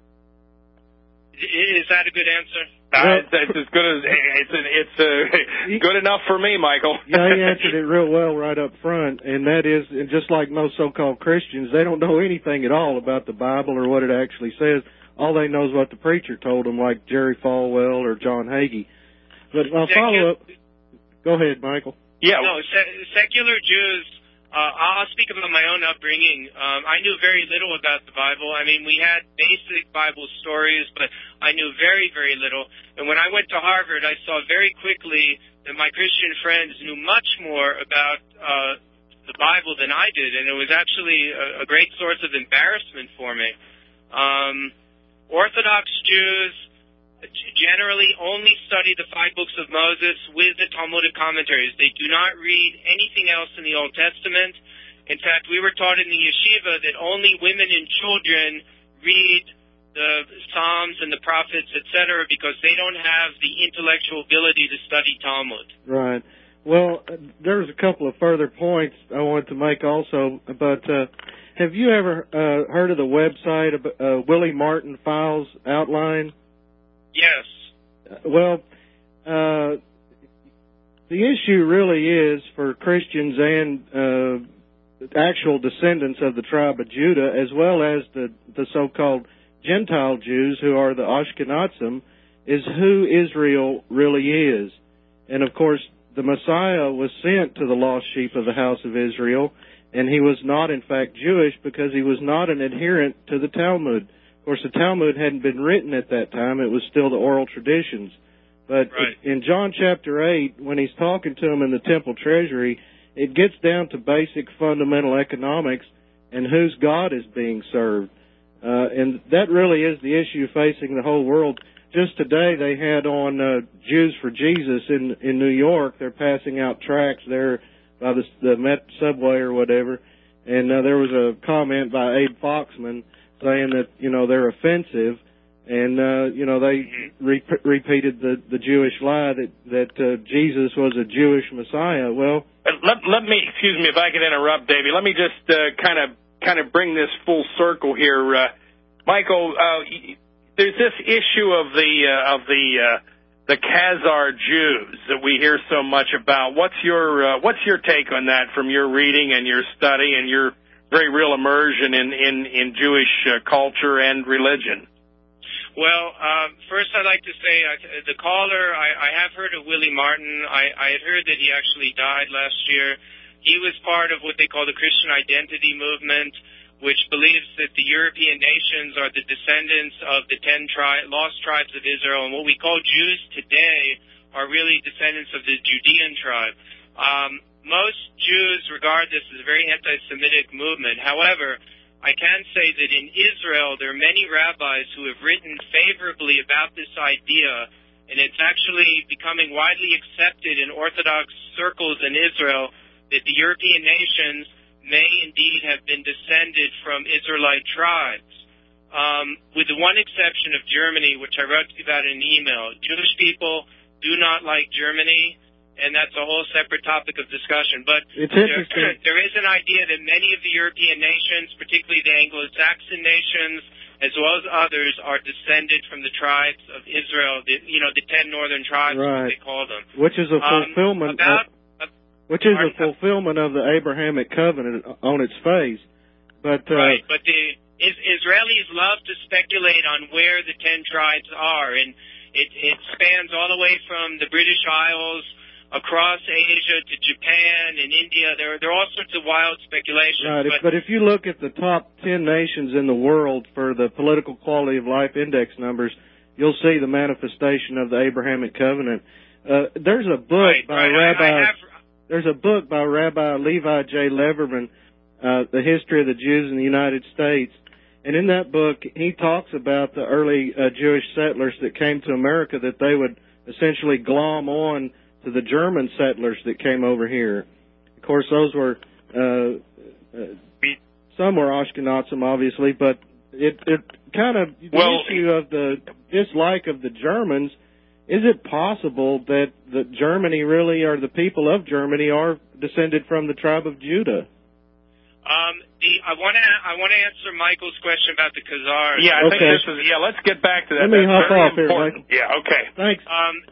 Is that a good answer? That's as good as it's good enough for me, Michael. Yeah, he answered it real well right up front, and that is, and just like most so-called Christians, they don't know anything at all about the Bible or what it actually says. All they know is what the preacher told them, like Jerry Falwell or John Hagee. But my follow-up, go ahead, Michael. Yeah. No, secular Jews, I'll speak about my own upbringing. I knew very little about the Bible. I mean, we had basic Bible stories, but I knew very, very little. And when I went to Harvard, I saw very quickly that my Christian friends knew much more about the Bible than I did, and it was actually a great source of embarrassment for me. Orthodox Jews, generally only study the 5 books of Moses with the Talmudic commentaries. They do not read anything else in the Old Testament. In fact, we were taught in the yeshiva that only women and children read the Psalms and the prophets, etc., because they don't have the intellectual ability to study Talmud. Right. Well, there's a couple of further points I wanted to make also, but have you ever heard of the website Willie Martin Files Outline? Yes. Well, the issue really is for Christians and actual descendants of the tribe of Judah, as well as the so-called Gentile Jews, who are the Ashkenazim, is who Israel really is. And, of course, the Messiah was sent to the lost sheep of the house of Israel, and he was not, in fact, Jewish because he was not an adherent to the Talmud. Of course, the Talmud hadn't been written at that time. It was still the oral traditions. But in John chapter 8, when he's talking to them in the temple treasury, it gets down to basic fundamental economics and whose God is being served. And that really is the issue facing the whole world. Just today they had on Jews for Jesus in New York. They're passing out tracts there by the Met subway or whatever. And there was a comment by Abe Foxman saying that, they're offensive. And, they repeated the Jewish lie that Jesus was a Jewish Messiah. Well, let me, excuse me if I can interrupt, Davey. Let me just kind of bring this full circle here. Michael, there's this issue of the Khazar Jews that we hear so much about. What's your take on that from your reading and your study and your very real immersion in Jewish culture and religion? Well, first I'd like to say the caller, I have heard of Willie Martin. I had heard that he actually died last year. He was part of what they call the Christian Identity Movement, which believes that the European nations are the descendants of the 10 lost tribes of Israel, and what we call Jews today are really descendants of the Judean tribe. Most Jews regard this as a very anti-Semitic movement. However, I can say that in Israel there are many rabbis who have written favorably about this idea, and it's actually becoming widely accepted in Orthodox circles in Israel that the European nations may indeed have been descended from Israelite tribes. With the one exception of Germany, which I wrote about in an email. Jewish people do not like Germany, and that's a whole separate topic of discussion. But there is an idea that many of the European nations, particularly the Anglo-Saxon nations, as well as others, are descended from the tribes of Israel, the 10 northern tribes, as they call them. Which is a fulfillment fulfillment of the Abrahamic covenant on its face. But but the Israelis love to speculate on where the 10 tribes are, and it spans all the way from the British Isles across Asia to Japan and India. There are all sorts of wild speculations. Right, but if you look at the top 10 nations in the world for the political quality of life index numbers, you'll see the manifestation of the Abrahamic covenant. There's a book There's a book by Rabbi Levi J. Leverman, The History of the Jews in the United States. And in that book, he talks about the early Jewish settlers that came to America, that they would essentially glom on to the German settlers that came over here. Of course, those were, some were Ashkenazim, obviously, but it kind of, the issue of the dislike of the Germans, is it possible that Germany really, or the people of Germany, are descended from the tribe of Judah? I want to answer Michael's question about the Khazars. Yeah, I think this is. Yeah, let's get back to that. Let me hop off here, Michael. Yeah, okay. Thanks.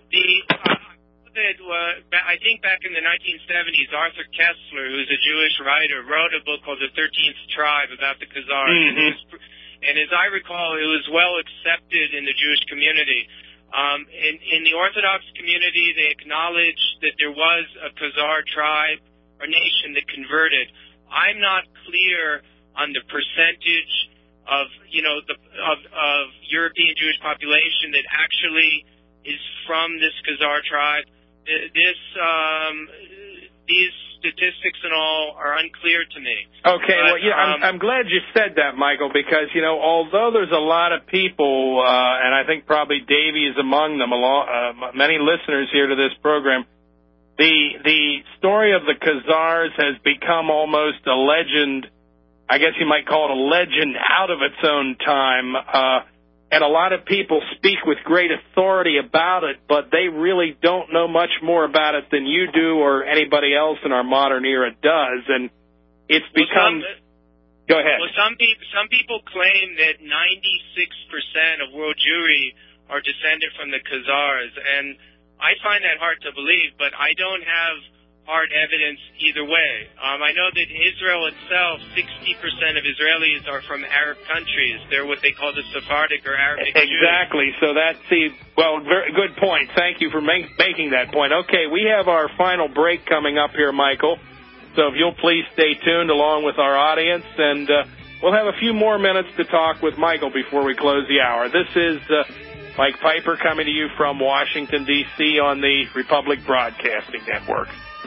I think back in the 1970s, Arthur Kessler, who's a Jewish writer, wrote a book called The 13th Tribe about the Khazars. Mm-hmm. And as I recall, it was well accepted in the Jewish community. In the Orthodox community, they acknowledged that there was a Khazar tribe or nation that converted. I'm not clear on the percentage of European Jewish population that actually is from this Khazar tribe. These statistics and all are unclear to me. Okay, well, I'm glad you said that, Michael, because, although there's a lot of people, and I think probably Davey is among them, many listeners here to this program, the story of the Khazars has become almost a legend. I guess you might call it a legend out of its own time. And a lot of people speak with great authority about it, but they really don't know much more about it than you do or anybody else in our modern era does. And it's become... Go ahead. Well, some people claim that 96% of world Jewry are descended from the Khazars, and I find that hard to believe, but I don't have hard evidence either way. I know that Israel itself, 60% of Israelis are from Arab countries. They're what they call the Sephardic or Arabic Jews. Exactly. So very good point. Thank you for making that point. Okay, we have our final break coming up here, Michael. So if you'll please stay tuned along with our audience, and we'll have a few more minutes to talk with Michael before we close the hour. This is Mike Piper coming to you from Washington, D.C. on the Republic Broadcasting Network.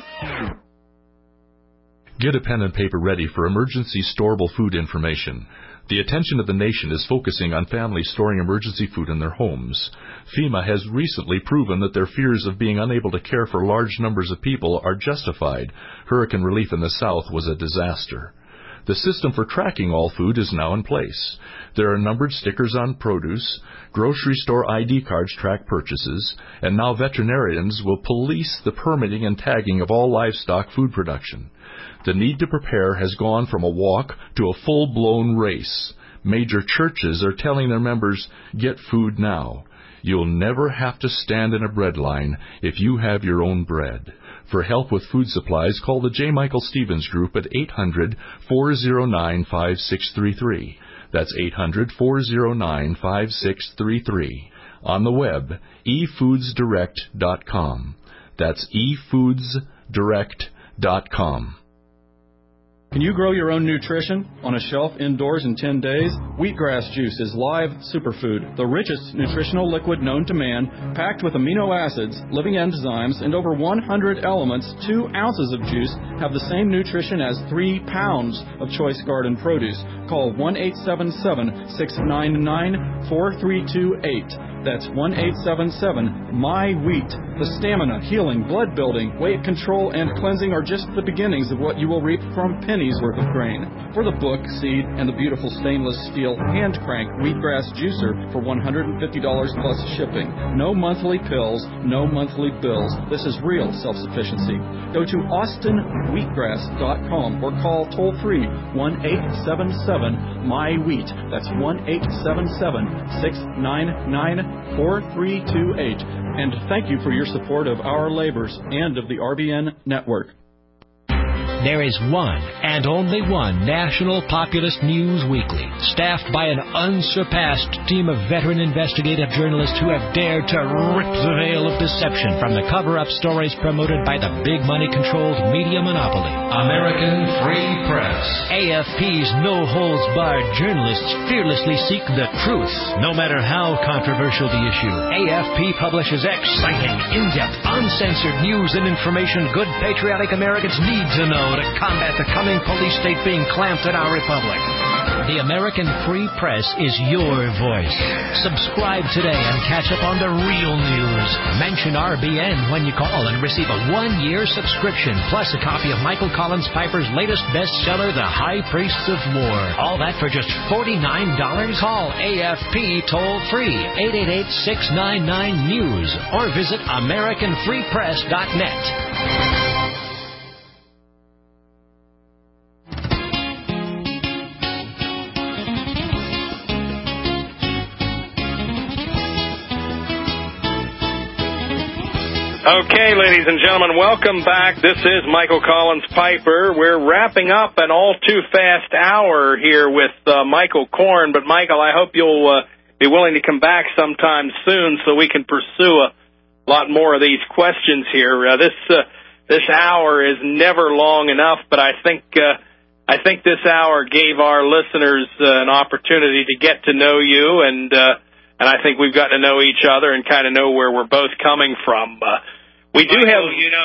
Get a pen and paper ready for emergency storable food information. The attention of the nation is focusing on families storing emergency food in their homes. FEMA has recently proven that their fears of being unable to care for large numbers of people are justified. Hurricane relief in the South was a disaster. The system for tracking all food is now in place. There are numbered stickers on produce, grocery store ID cards track purchases, and now veterinarians will police the permitting and tagging of all livestock food production. The need to prepare has gone from a walk to a full-blown race. Major churches are telling their members, get food now. You'll never have to stand in a bread line if you have your own bread. For help with food supplies, call the J. Michael Stevens Group at 800-409-5633. That's 800-409-5633. On the web, efoodsdirect.com. That's efoodsdirect.com. Can you grow your own nutrition on a shelf indoors in 10 days? Wheatgrass juice is live superfood, the richest nutritional liquid known to man, packed with amino acids, living enzymes, and over 100 elements. 2 ounces of juice have the same nutrition as 3 pounds of choice garden produce. Call 1-877-699-4328. That's 1-877-MY-WHEAT. The stamina, healing, blood building, weight control, and cleansing are just the beginnings of what you will reap from pennies worth of grain. For the book, seed, and the beautiful stainless steel hand crank wheatgrass juicer for $150 plus shipping. No monthly pills, no monthly bills. This is real self-sufficiency. Go to austinwheatgrass.com or call toll-free 1-877-MY-WHEAT. That's 1-877-699-4328. And thank you for your support of our labors and of the RBN network. There is one and only one National Populist News Weekly, staffed by an unsurpassed team of veteran investigative journalists who have dared to rip the veil of deception from the cover-up stories promoted by the big money-controlled media monopoly. American Free Press. AFP's no-holds-barred journalists fearlessly seek the truth, no matter how controversial the issue. AFP publishes exciting, in-depth, uncensored news and information good patriotic Americans need to know to combat the coming police state being clamped in our republic. The American Free Press is your voice. Subscribe today and catch up on the real news. Mention RBN when you call and receive a 1-year subscription, plus a copy of Michael Collins Piper's latest bestseller, The High Priests of War. All that for just $49. Call AFP toll-free, 888-699-NEWS, or visit AmericanFreePress.net. Okay, ladies and gentlemen, welcome back. This is Michael Collins Piper. We're wrapping up an all-too-fast hour here with Michael Korn. But, Michael, I hope you'll be willing to come back sometime soon so we can pursue a lot more of these questions here. This hour is never long enough, but I think this hour gave our listeners an opportunity to get to know you, and I think we've gotten to know each other and kind of know where we're both coming from. We do have...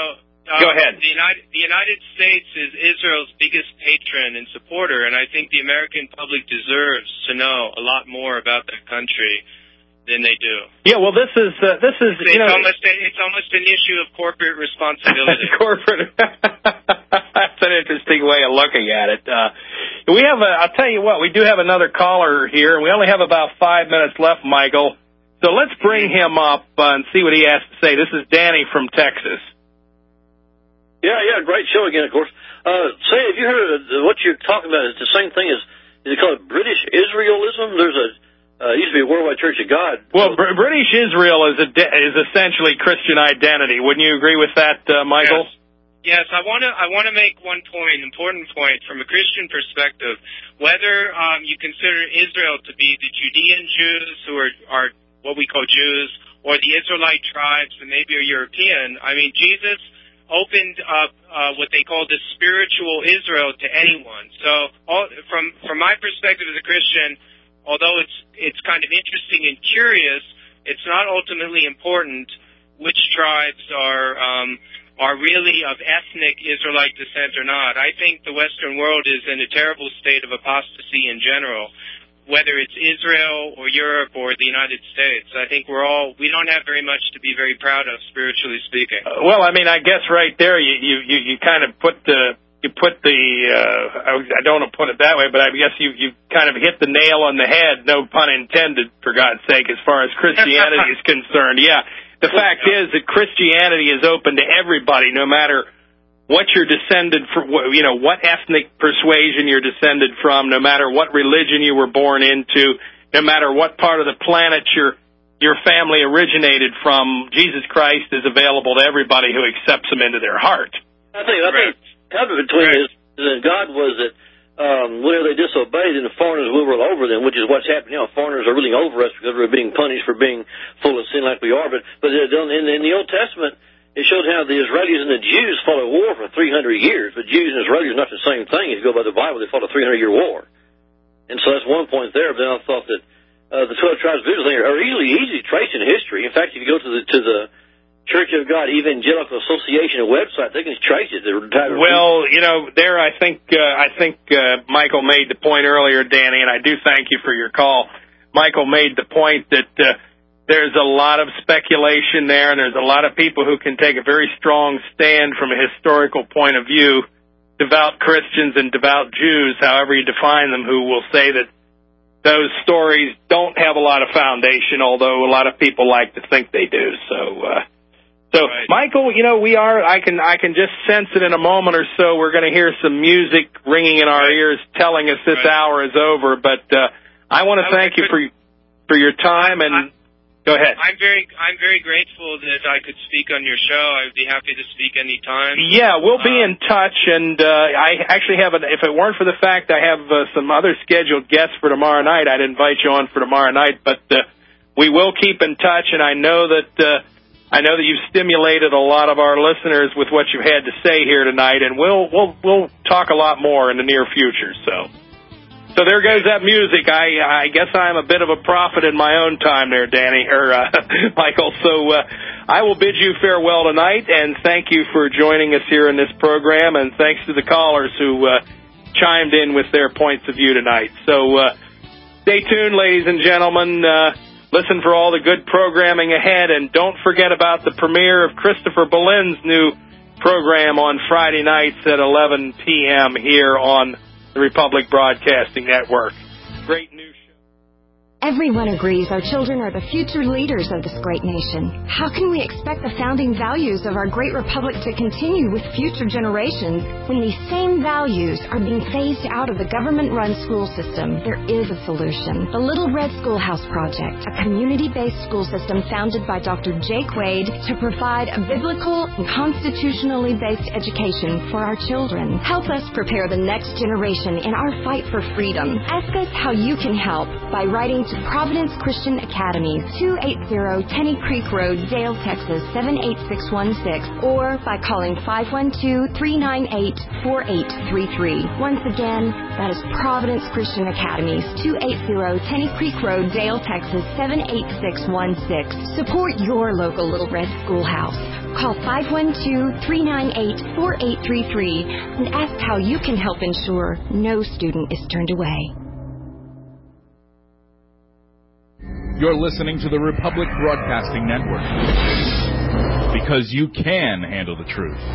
Go ahead. The United States is Israel's biggest patron and supporter, and I think the American public deserves to know a lot more about that country than they do. Yeah, well, this is it's almost an issue of corporate responsibility. That's an interesting way of looking at it. I'll tell you what, we do have another caller here, and we only have about 5 minutes left, Michael. So let's bring him up and see what he has to say. This is Danny from Texas. Yeah, great show again, of course. Say, have you heard of what you're talking about? It's the same thing as, is it called British Israelism? There's it used to be a Worldwide Church of God. Well, British Israel is essentially Christian identity. Wouldn't you agree with that, Michael? Yes, I want to make one point, important point, from a Christian perspective. Whether you consider Israel to be the Judean Jews, who are what we call Jews, or the Israelite tribes, and maybe are European, I mean, Jesus opened up what they call the spiritual Israel to anyone. So, from my perspective as a Christian, although it's kind of interesting and curious, it's not ultimately important which tribes are really of ethnic Israelite descent or not. I think the Western world is in a terrible state of apostasy in general, whether it's Israel or Europe or the United States. I think we don't have very much to be very proud of, spiritually speaking. Well, I mean, I guess right there you kind of put the I don't want to put it that way, but I guess you kind of hit the nail on the head, no pun intended, for God's sake, as far as Christianity is concerned. Yeah, the fact is that Christianity is open to everybody, no matter what you're descended from, what ethnic persuasion you're descended from, no matter what religion you were born into, no matter what part of the planet your family originated from, Jesus Christ is available to everybody who accepts him into their heart. I think between this, that God was that whenever they disobeyed, then the foreigners will rule over them, which is what's happening now. Foreigners are ruling over us because we're being punished for being full of sin like we are. But in the Old Testament, it showed how the Israelis and the Jews fought a war for 300 years. But Jews and Israelis are not the same thing. If you go by the Bible, they fought a 300-year war. And so that's one point there. But then I thought that the 12 tribes of Israel are easy traced in history. In fact, if you go to the Church of God Evangelical Association website, they can trace it. Well, there I think Michael made the point earlier, Danny, and I do thank you for your call. Michael made the point that there's a lot of speculation there, and there's a lot of people who can take a very strong stand from a historical point of view, devout Christians and devout Jews, however you define them, who will say that those stories don't have a lot of foundation, although a lot of people like to think they do. So, right. Michael, I can just sense it in a moment or so. We're going to hear some music ringing in our ears telling us this hour is over, but I want to thank you for your time, and go ahead. I'm very grateful that I could speak on your show. I would be happy to speak anytime. Yeah, we'll be in touch, and I actually have if it weren't for the fact I have some other scheduled guests for tomorrow night, I'd invite you on for tomorrow night, but we will keep in touch, and I know that you've stimulated a lot of our listeners with what you've had to say here tonight, and we'll talk a lot more in the near future. So there goes that music. I guess I'm a bit of a prophet in my own time there, Danny, or Michael. So I will bid you farewell tonight, and thank you for joining us here in this program, and thanks to the callers who chimed in with their points of view tonight. So stay tuned, ladies and gentlemen. Listen for all the good programming ahead, and don't forget about the premiere of Christopher Bolin's new program on Friday nights at 11 p.m. here on the Republic Broadcasting Network. Great news. Everyone agrees our children are the future leaders of this great nation. How can we expect the founding values of our great republic to continue with future generations when these same values are being phased out of the government-run school system? There is a solution. The Little Red Schoolhouse Project, a community-based school system founded by Dr. Jake Wade to provide a biblical and constitutionally based education for our children. Help us prepare the next generation in our fight for freedom. Ask us how you can help by writing to Providence Christian Academy, 280 Tenny Creek Road, Dale, Texas, 78616, or by calling 512-398-4833. Once again, that is Providence Christian Academy, 280 Tenny Creek Road, Dale, Texas, 78616. Support your local Little Red Schoolhouse. Call 512-398-4833 and ask how you can help ensure no student is turned away. You're listening to the Republic Broadcasting Network. Because you can handle the truth.